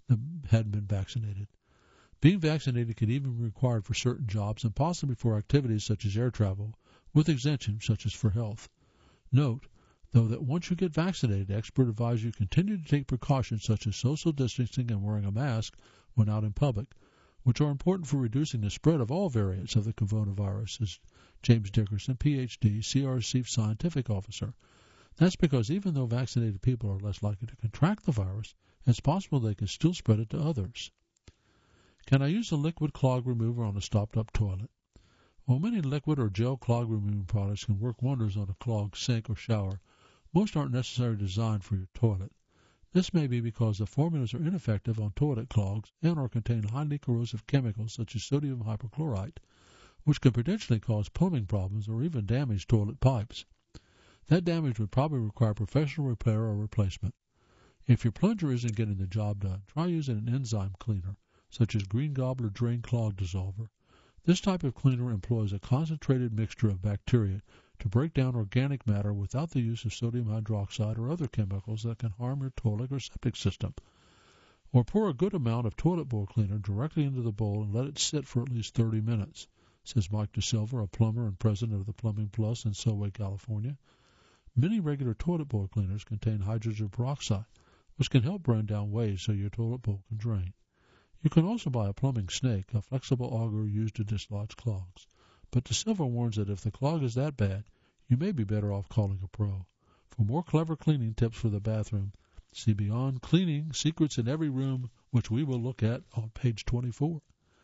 that hadn't been vaccinated. Being vaccinated could even be required for certain jobs and possibly for activities such as air travel, with exemptions such as for health. Note, though, that once you get vaccinated, experts advise you continue to take precautions such as social distancing and wearing a mask when out in public, which are important for reducing the spread of all variants of the coronavirus, says James Dickerson, Ph.D., CR's Chief Scientific Officer. That's because even though vaccinated people are less likely to contract the virus, it's possible they can still spread it to others. Can I use a liquid clog remover on a stopped-up toilet? While many liquid or gel clog removing products can work wonders on a clogged sink or shower, most aren't necessarily designed for your toilet. This may be because the formulas are ineffective on toilet clogs and or contain highly corrosive chemicals such as sodium hypochlorite, which can potentially cause plumbing problems or even damage toilet pipes. That damage would probably require professional repair or replacement. If your plunger isn't getting the job done, try using an enzyme cleaner, such as Green Gobbler Drain Clog Dissolver. This type of cleaner employs a concentrated mixture of bacteria to break down organic matter without the use of sodium hydroxide or other chemicals that can harm your toilet or septic system. Or pour a good amount of toilet bowl cleaner directly into the bowl and let it sit for at least 30 minutes, says Mike DeSilva, a plumber and president of the Plumbing Plus in Solway, California. Many regular toilet bowl cleaners contain hydrogen peroxide, which can help burn down waste so your toilet bowl can drain. You can also buy a plumbing snake, a flexible auger used to dislodge clogs. But DeSilva warns that if the clog is that bad, you may be better off calling a pro. For more clever cleaning tips for the bathroom, see Beyond Cleaning, Secrets in Every Room, which we will look at on page 24.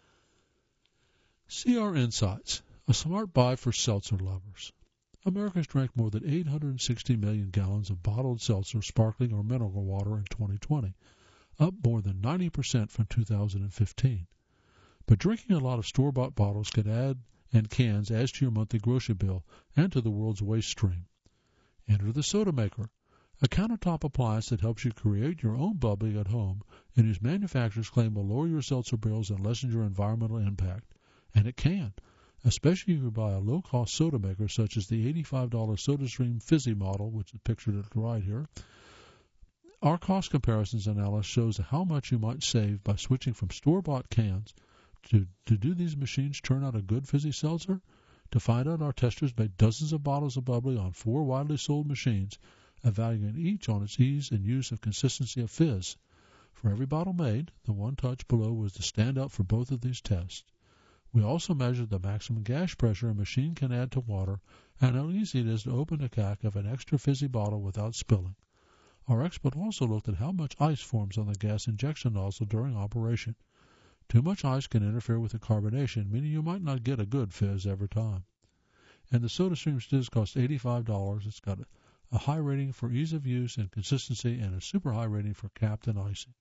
CR Insights, a smart buy for seltzer lovers. Americans drank more than 860 million gallons of bottled seltzer, sparkling, or mineral water in 2020, up more than 90% from 2015. But drinking a lot of store-bought bottles and cans adds to your monthly grocery bill and to the world's waste stream. Enter the Soda Maker, a countertop appliance that helps you create your own bubbly at home and whose manufacturers claim will lower your seltzer bills and lessen your environmental impact. And it can, especially if you buy a low-cost soda maker such as the $85 SodaStream Fizzy model, which is pictured at the right here. Our cost comparisons analysis shows how much you might save by switching from store-bought cans. To do these machines turn out a good fizzy seltzer? To find out, our testers made dozens of bottles of bubbly on 4 widely sold machines, evaluating each on its ease and use of consistency of fizz. For every bottle made, the one touch below was the standout for both of these tests. We also measured the maximum gas pressure a machine can add to water and how easy it is to open the cap of an extra fizzy bottle without spilling. Our expert also looked at how much ice forms on the gas injection nozzle during operation. Too much ice can interfere with the carbonation, meaning you might not get a good fizz every time. And the SodaStream Fizz costs $85. It's got a high rating for ease of use and consistency and a super high rating for capped and icing.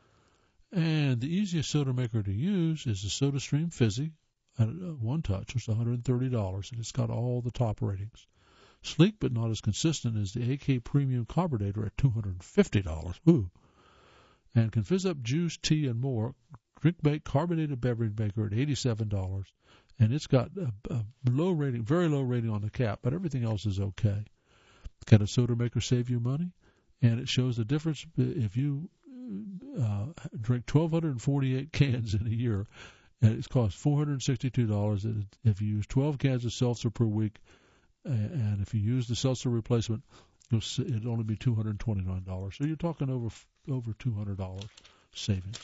And the easiest soda maker to use is the SodaStream Fizzy at one touch. It's $130, and it's got all the top ratings. Sleek but not as consistent as the AK Premium Carbonator at $250. Ooh. And can fizz up juice, tea, and more. Drink-Bait Carbonated Beverage Maker at $87. And it's got a low rating, very low rating on the cap, but everything else is okay. Can a soda maker save you money? And it shows the difference if you drink 1,248 cans in a year, and it costs $462. If you use 12 cans of seltzer per week, and if you use the seltzer replacement, it'll only be $229. So you're talking over $200 savings.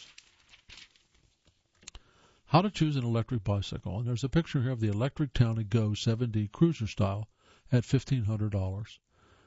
How to choose an electric bicycle. And there's a picture here of the Electric Townie Go 7D Cruiser Style at $1,500.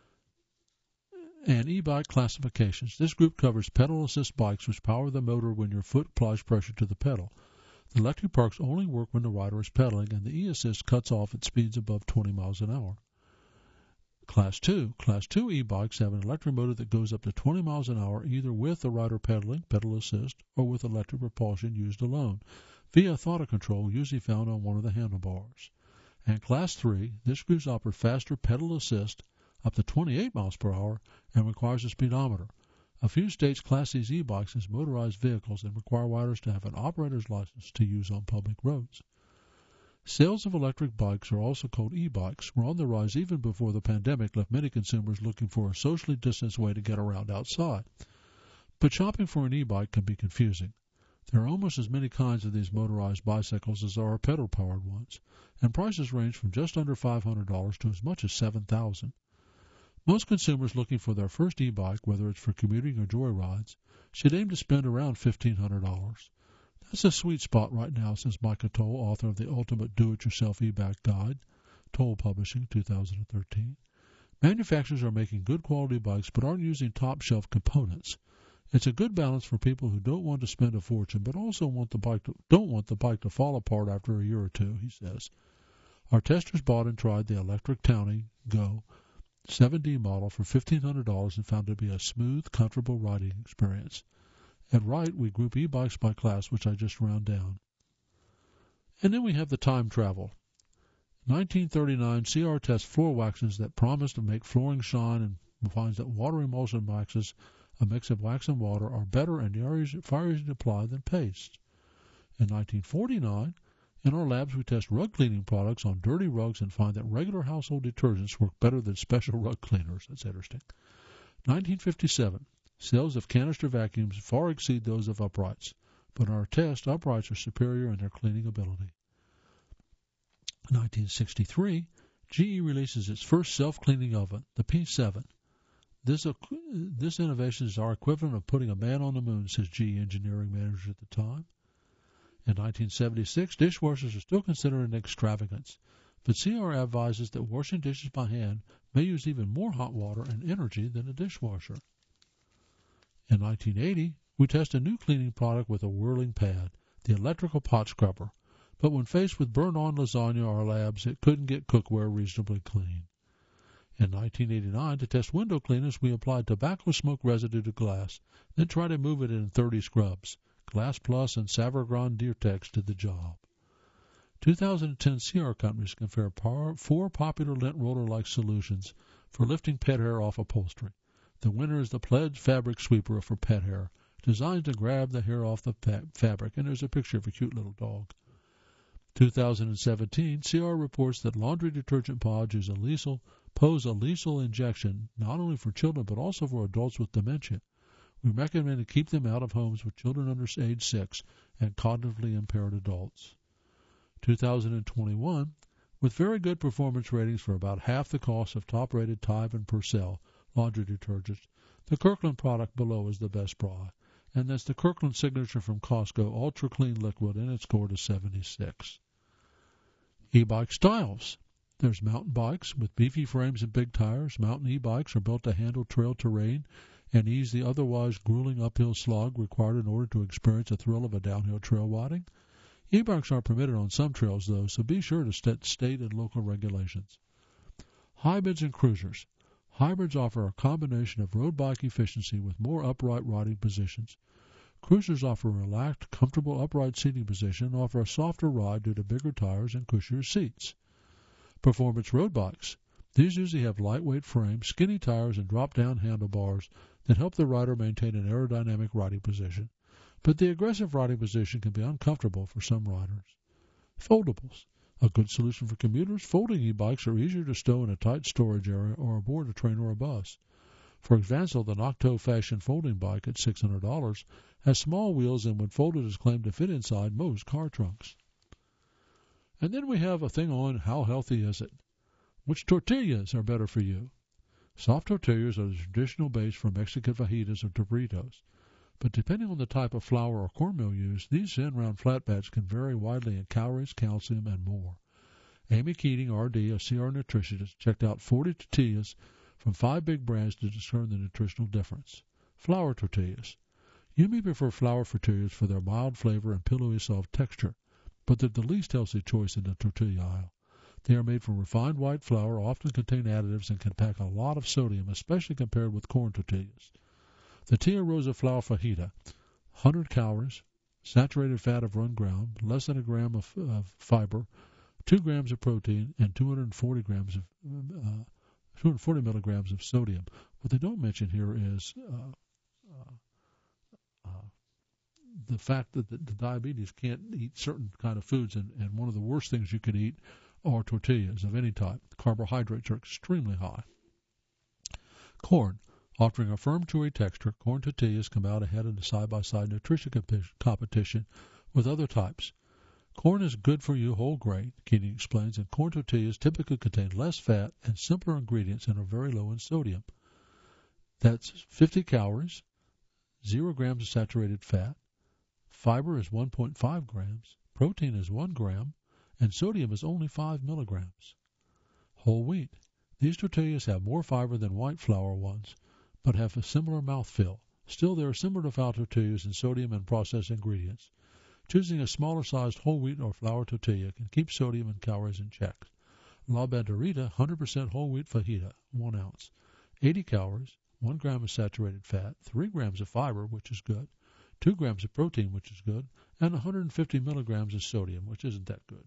And e-bike classifications. This group covers pedal assist bikes which power the motor when your foot applies pressure to the pedal. The electric parks only work when the rider is pedaling, and the e-assist cuts off at speeds above 20 miles an hour. Class 2. Class 2 e-bikes have an electric motor that goes up to 20 miles an hour either with the rider pedaling, pedal assist, or with electric propulsion used alone, via throttle control usually found on one of the handlebars. And Class 3. This group offers faster pedal assist up to 28 miles per hour and requires a speedometer. A few states class these e-bikes as motorized vehicles and require riders to have an operator's license to use on public roads. Sales of electric bikes, are also called e-bikes, were on the rise even before the pandemic left many consumers looking for a socially distanced way to get around outside. But shopping for an e-bike can be confusing. There are almost as many kinds of these motorized bicycles as there are pedal-powered ones, and prices range from just under $500 to as much as $7,000. Most consumers looking for their first e-bike, whether it's for commuting or joyrides, should aim to spend around $1,500. That's a sweet spot right now, says Micah Toll, author of the Ultimate Do-It-Yourself E-Bike Guide, Toll Publishing, 2013. Manufacturers are making good quality bikes but aren't using top-shelf components. It's a good balance for people who don't want to spend a fortune but also don't want the bike to fall apart after a year or two, he says. Our testers bought and tried the electric Townie Go 7D model for $1,500 and found it to be a smooth, comfortable riding experience. At Wright, we group e-bikes by class, which I just round down. And then we have the time travel. 1939, CR tests floor waxes that promise to make flooring shine and finds that water emulsion waxes, a mix of wax and water, are better and far easier to apply than paste. In 1949, in our labs, we test rug cleaning products on dirty rugs and find that regular household detergents work better than special rug cleaners. That's interesting. 1957, sales of canister vacuums far exceed those of uprights, but in our test, uprights are superior in their cleaning ability. 1963, GE releases its first self-cleaning oven, the P7. This innovation is our equivalent of putting a man on the moon, says GE engineering manager at the time. In 1976, dishwashers are still considered an extravagance, but CR advises that washing dishes by hand may use even more hot water and energy than a dishwasher. In 1980, we test a new cleaning product with a whirling pad, the electrical pot scrubber, but when faced with burnt-on lasagna our labs, it couldn't get cookware reasonably clean. In 1989, to test window cleaners, we applied tobacco smoke residue to glass, then tried to move it in 30 scrubs. Glass Plus and Savagran Deertex did the job. 2010 CR companies compare 4 popular lint roller-like solutions for lifting pet hair off upholstery. The winner is the Pledge Fabric Sweeper for pet hair, designed to grab the hair off the fabric, and there's a picture of a cute little dog. 2017, CR reports that laundry detergent pods pose a lethal injection not only for children but also for adults with dementia. We recommend to keep them out of homes with children under age 6 and cognitively impaired adults. 2021, with very good performance ratings for about half the cost of top-rated Tide and Purcell laundry detergents, the Kirkland product below is the best bra, and that's the Kirkland Signature from Costco Ultra Clean Liquid, and it scored a 76. E-bike styles. There's mountain bikes with beefy frames and big tires. Mountain e-bikes are built to handle trail terrain and ease the otherwise grueling uphill slog required in order to experience the thrill of a downhill trail riding. E-bikes are permitted on some trails, though, so be sure to state and local regulations. Hybrids and cruisers. Hybrids offer a combination of road bike efficiency with more upright riding positions. Cruisers offer a relaxed, comfortable upright seating position and offer a softer ride due to bigger tires and cushier seats. Performance road bikes. These usually have lightweight frames, skinny tires, and drop-down handlebars that help the rider maintain an aerodynamic riding position. But the aggressive riding position can be uncomfortable for some riders. Foldables. A good solution for commuters, folding e-bikes are easier to stow in a tight storage area or aboard a train or a bus. For example, the Nocto Fashion folding bike at $600 has small wheels and when folded is claimed to fit inside most car trunks. And then we have a thing on how healthy is it. Which tortillas are better for you? Soft tortillas are the traditional base for Mexican fajitas or burritos. But depending on the type of flour or cornmeal used, these thin round flatbeds can vary widely in calories, calcium, and more. Amy Keating, R.D., a CR nutritionist, checked out 40 tortillas from 5 big brands to discern the nutritional difference. Flour tortillas. You may prefer flour tortillas for their mild flavor and pillowy soft texture, but they're the least healthy choice in the tortilla aisle. They are made from refined white flour, often contain additives, and can pack a lot of sodium, especially compared with corn tortillas. The Tia Rosa flour fajita, 100 calories, saturated fat of 1 gram, less than a gram of fiber, 2 grams of protein, and 240 milligrams of sodium. What they don't mention here is the fact that the diabetes can't eat certain kind of foods, and one of the worst things you can eat are tortillas of any type. Carbohydrates are extremely high. Corn. Offering a firm, chewy texture, corn tortillas come out ahead in the side-by-side nutrition competition with other types. Corn is good for you whole grain, Keating explains, and corn tortillas typically contain less fat and simpler ingredients and are very low in sodium. That's 50 calories, 0 grams of saturated fat, fiber is 1.5 grams, protein is 1 gram, and sodium is only 5 milligrams. Whole wheat. These tortillas have more fiber than white flour ones, but have a similar mouthfeel. Still, they are similar to flour tortillas in sodium and processed ingredients. Choosing a smaller-sized whole wheat or flour tortilla can keep sodium and calories in check. La Banderita 100% whole wheat fajita, 1 ounce. 80 calories, 1 gram of saturated fat, 3 grams of fiber, which is good, 2 grams of protein, which is good, and 150 milligrams of sodium, which isn't that good.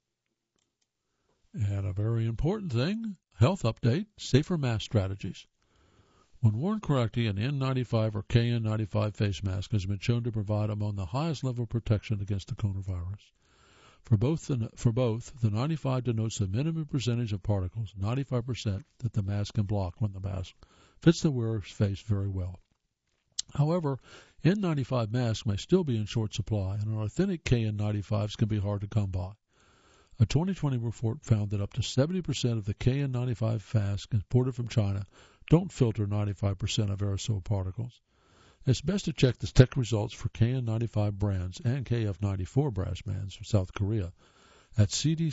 And a very important thing, health update, safer mask strategies. When worn correctly, an N95 or KN95 face mask has been shown to provide among the highest level of protection against the coronavirus. For both, the 95 denotes the minimum percentage of particles, 95%, that the mask can block when the mask fits the wearer's face very well. However, N95 masks may still be in short supply, and authentic KN95s can be hard to come by. A 2020 report found that up to 70% of the KN95 masks imported from China don't filter 95% of aerosol particles. It's best to check the tech results for KN95 brands and KF94 brands from South Korea at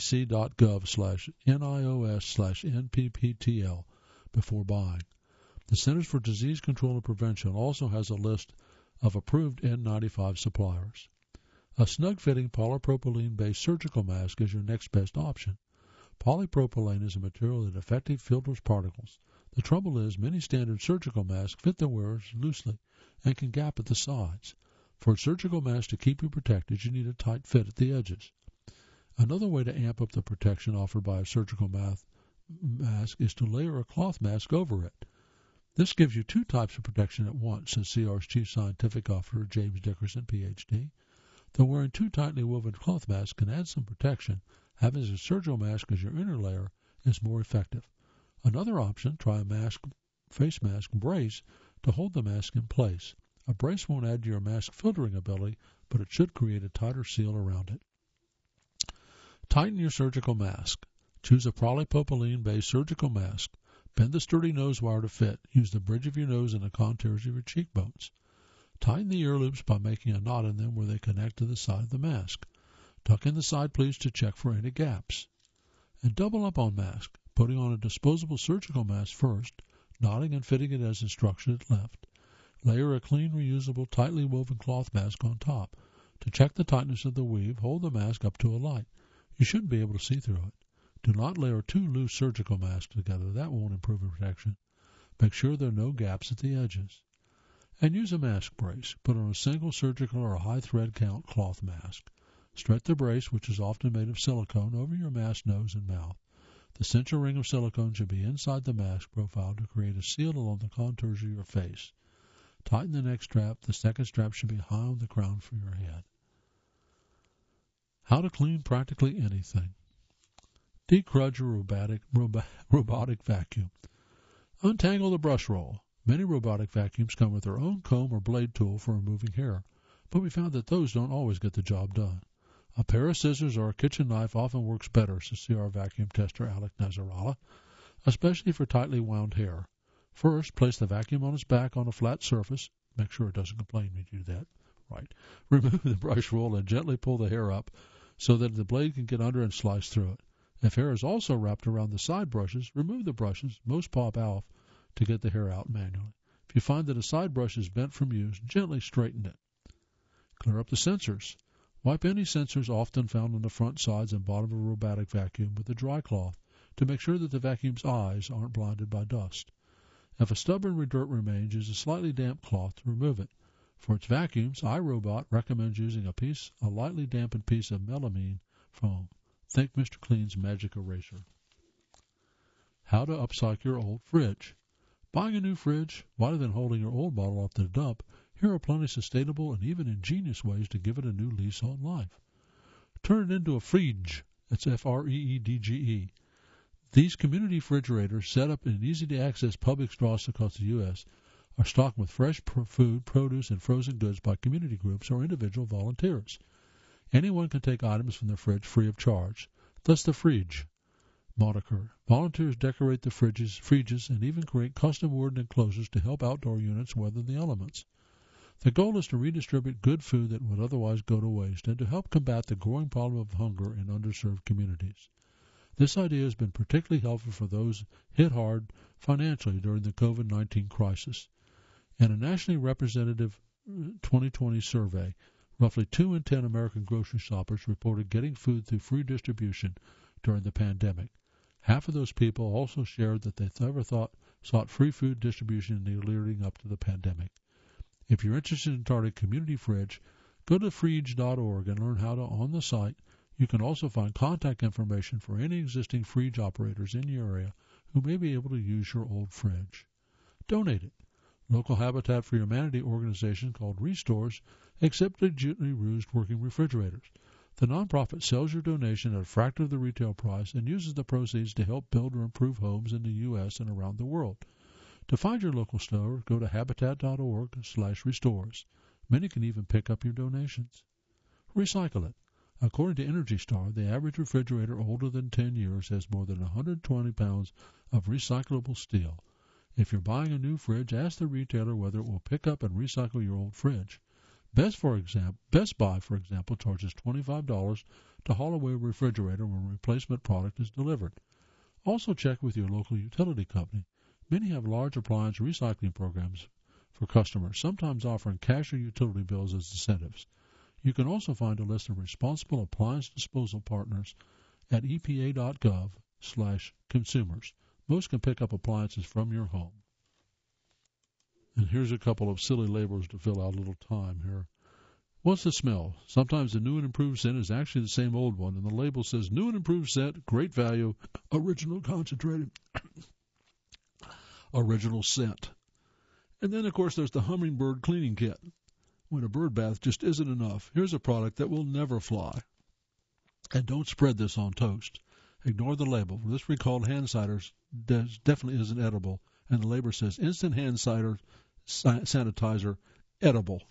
cdc.gov/NIOS/NPPTL before buying. The Centers for Disease Control and Prevention also has a list of approved N95 suppliers. A snug-fitting polypropylene-based surgical mask is your next best option. Polypropylene is a material that effectively filters particles. The trouble is, many standard surgical masks fit the wearers loosely and can gap at the sides. For a surgical mask to keep you protected, you need a tight fit at the edges. Another way to amp up the protection offered by a surgical mask is to layer a cloth mask over it. This gives you 2 types of protection at once, says CR's Chief Scientific Officer James Dickerson, Ph.D. Though wearing 2 tightly woven cloth masks can add some protection, having a surgical mask as your inner layer is more effective. Another option, try a face mask brace to hold the mask in place. A brace won't add to your mask filtering ability, but it should create a tighter seal around it. Tighten your surgical mask. Choose a polypropylene-based surgical mask. Bend the sturdy nose wire to fit. Use the bridge of your nose and the contours of your cheekbones. Tighten the ear loops by making a knot in them where they connect to the side of the mask. Tuck in the side pleats to check for any gaps. And double up on mask, putting on a disposable surgical mask first, knotting and fitting it as instructed left. Layer a clean, reusable, tightly woven cloth mask on top. To check the tightness of the weave, hold the mask up to a light. You shouldn't be able to see through it. Do not layer 2 loose surgical masks together. That won't improve protection. Make sure there are no gaps at the edges. And use a mask brace. Put on a single surgical or a high thread count cloth mask. Stretch the brace, which is often made of silicone, over your mask nose and mouth. The central ring of silicone should be inside the mask profile to create a seal along the contours of your face. Tighten the neck strap. The second strap should be high on the crown for your head. How to clean practically anything. Decrudge your robotic vacuum. Untangle the brush roll. Many robotic vacuums come with their own comb or blade tool for removing hair, but we found that those don't always get the job done. A pair of scissors or a kitchen knife often works better, says CR vacuum tester Alec Nazarala, especially for tightly wound hair. First, place the vacuum on its back on a flat surface. Make sure it doesn't complain when you do that. Right. Remove the brush roll and gently pull the hair up so that the blade can get under and slice through it. If hair is also wrapped around the side brushes, remove the brushes. Most pop off to get the hair out manually. If you find that a side brush is bent from use, gently straighten it. Clear up the sensors. Wipe any sensors often found on the front, sides, and bottom of a robotic vacuum with a dry cloth to make sure that the vacuum's eyes aren't blinded by dust. If a stubborn dirt remains, use a slightly damp cloth to remove it. For its vacuums, iRobot recommends using a lightly dampened piece of melamine foam. Think Mr. Clean's Magic Eraser. How to upcycle your old fridge. Buying a new fridge, rather than holding your old bottle up to the dump, here are plenty of sustainable and even ingenious ways to give it a new lease on life. Turn it into a Freedge. That's F-R-E-E-D-G-E. These community refrigerators, set up in easy-to-access public stores across the U.S., are stocked with fresh food, produce, and frozen goods by community groups or individual volunteers. Anyone can take items from the fridge free of charge, thus the Fridge moniker. Volunteers decorate the fridges and even create custom wooden enclosures to help outdoor units weather the elements. The goal is to redistribute good food that would otherwise go to waste and to help combat the growing problem of hunger in underserved communities. This idea has been particularly helpful for those hit hard financially during the COVID-19 crisis. In a nationally representative 2020 survey, roughly 2 in 10 American grocery shoppers reported getting food through free distribution during the pandemic. Half of those people also shared that they ever sought free food distribution in the leading up to the pandemic. If you're interested in starting a community fridge, go to fridge.org and learn how to on the site. You can also find contact information for any existing fridge operators in your area who may be able to use your old fridge. Donate it. Local Habitat for Humanity organization called Restores accepts digitally used working refrigerators. The nonprofit sells your donation at a fraction of the retail price and uses the proceeds to help build or improve homes in the U.S. and around the world. To find your local store, go to habitat.org/restores. Many can even pick up your donations. Recycle it. According to Energy Star, the average refrigerator older than 10 years has more than 120 pounds of recyclable steel. If you're buying a new fridge, ask the retailer whether it will pick up and recycle your old fridge. Best Buy, for example, charges $25 to haul away a refrigerator when a replacement product is delivered. Also check with your local utility company. Many have large appliance recycling programs for customers, sometimes offering cash or utility bills as incentives. You can also find a list of responsible appliance disposal partners at epa.gov/consumers. Most can pick up appliances from your home. And here's a couple of silly labels to fill out a little time here. What's the smell? Sometimes the new and improved scent is actually the same old one, and the label says new and improved scent, great value, original concentrated, original scent. And then, of course, there's the hummingbird cleaning kit. When a bird bath just isn't enough, here's a product that will never fly. And don't spread this on toast. Ignore the label. This recalled hand cider definitely isn't edible, and the label says instant hand cider sanitizer edible.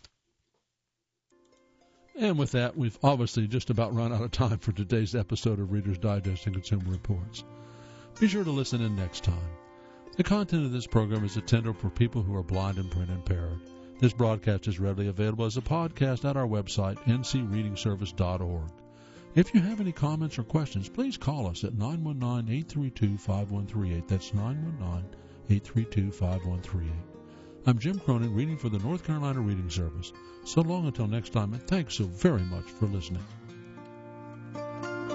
And with that, we've obviously just about run out of time for today's episode of Reader's Digest and Consumer Reports. Be sure to listen in next time. The content of this program is intended for people who are blind and print impaired. This broadcast is readily available as a podcast at our website, ncreadingservice.org. If you have any comments or questions, please call us at 919-832-5138. That's 919-832-5138. I'm Jim Cronin, reading for the North Carolina Reading Service. So long until next time, and thanks so very much for listening.